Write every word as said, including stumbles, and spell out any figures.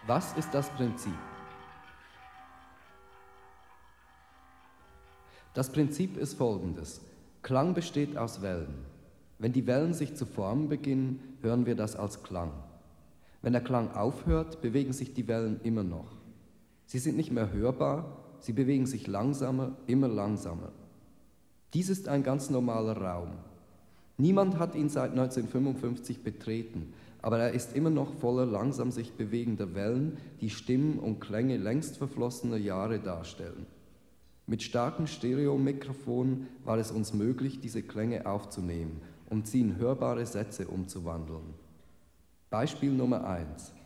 Was ist das Prinzip? Das Prinzip ist folgendes. Klang besteht aus Wellen. Wenn die Wellen sich zu formen beginnen, hören wir das als Klang. Wenn der Klang aufhört, bewegen sich die Wellen immer noch. Sie sind nicht mehr hörbar, sie bewegen sich langsamer, immer langsamer. Dies ist ein ganz normaler Raum. Niemand hat ihn seit neunzehnhundertfünfundfünfzig betreten, aber er ist immer noch voller langsam sich bewegender Wellen, die Stimmen und Klänge längst verflossener Jahre darstellen. Mit starken Stereomikrofonen war es uns möglich, diese Klänge aufzunehmen und sie in hörbare Sätze umzuwandeln. Beispiel Nummer eins.